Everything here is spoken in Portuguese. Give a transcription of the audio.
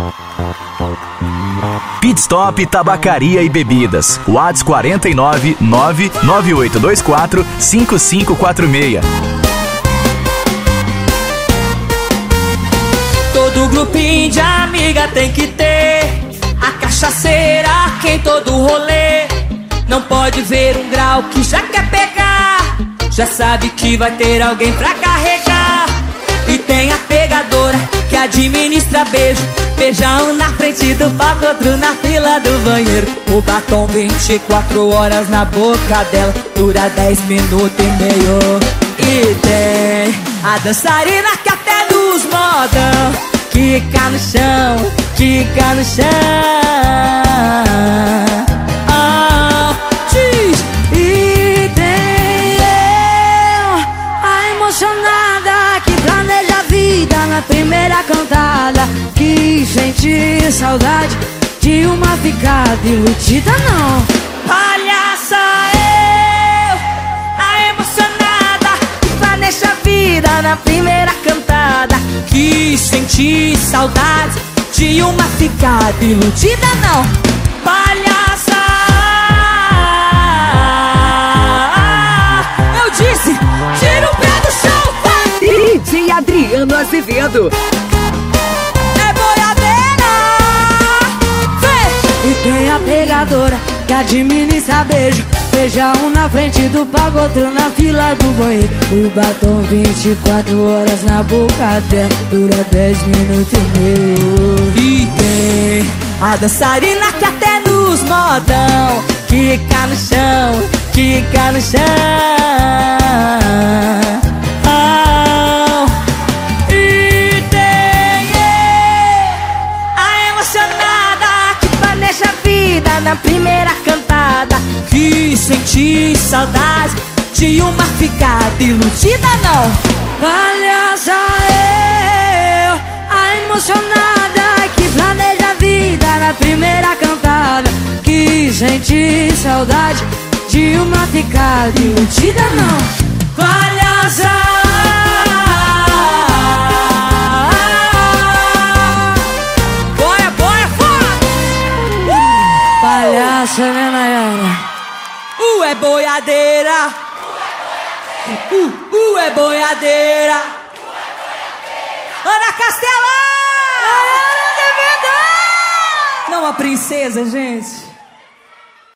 Pit Stop Tabacaria e Bebidas. WhatsApp 49 99824 5546. Todo grupinho de amiga tem que ter a cachaceira que em todo rolê. Não pode ver um grau que já quer pegar, já sabe que vai ter alguém pra carregar. E tem a pegadora que administra beijo, beijão na frente do palco, outro na fila do banheiro. O batom 24 horas na boca dela, dura 10 minutos e meio. E tem a dançarina que até nos modão quica no chão, quica no chão. E tem eu, a emocionada que planeja a vida na primeira cantada, que sente saudade de uma ficada iludida não. Palhaça eu, a emocionada que planeja a vida na primeira cantada, que senti saudade de uma ficada iludida não. Palhaça, eu disse, tira o pé do chão, vai! DJ Adriano Azevedo. É boiadeira, vem! E tem a pegadora que administra beijo, beijão na frente do palco, outro na fila do banheiro. O batom 24 horas na boca dela, dura 10 minutos e meio. E tem a dançarina que até nos modão quica no chão, quica no chão. E tem a emocionada que planeja a vida na primeira cantada, que senti saudade de uma ficada iludida não. Palhaça eu, a emocionada que planeja a vida na primeira cantada, que senti saudade de uma ficada iludida não. Palhaça, boia, boia, fora! Palhaça, né, Nayara? É boiadeira, é boiadeira. Ana Castela! Não, a princesa, gente.